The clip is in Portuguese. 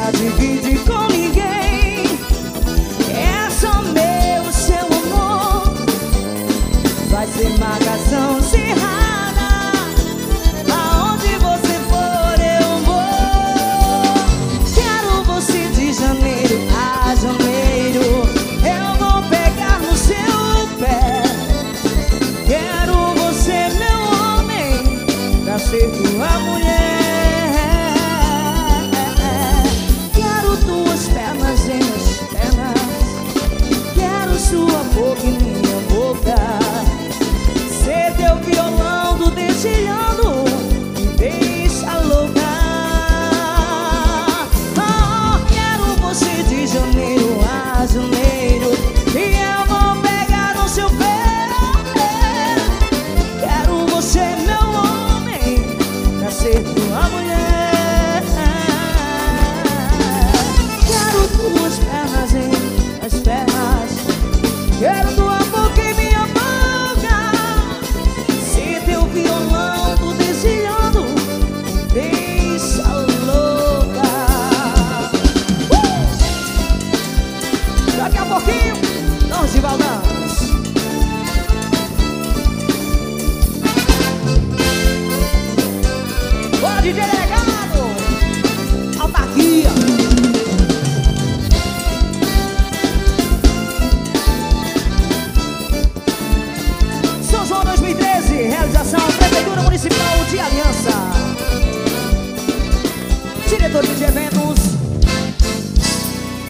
pra dividir com ninguém. É só meu, seu amor. Vai ser marcação cerrada. Aonde você for eu vou. Quero você de janeiro a janeiro. Eu vou pegar no seu pé. Quero você, meu homem, pra ser tua mulher. Quero tuas pernas em minhas pernas. Quero sua boca em minha boca. Ser teu violão do dedilhando me deixa louca. Quero você de janeiro a janeiro. E eu vou pegar no seu pé. Quero você, meu homem, pra ser tua mulher. Quero tuas pernas em as pernas. Quero tua boca em minha boca. Se teu violão do desejando me deixa louca. Daqui a pouquinho nós de Valdãs. Pode delegado, autarquia. São João 2013, realização Prefeitura Municipal de Aliança. Diretoria de Eventos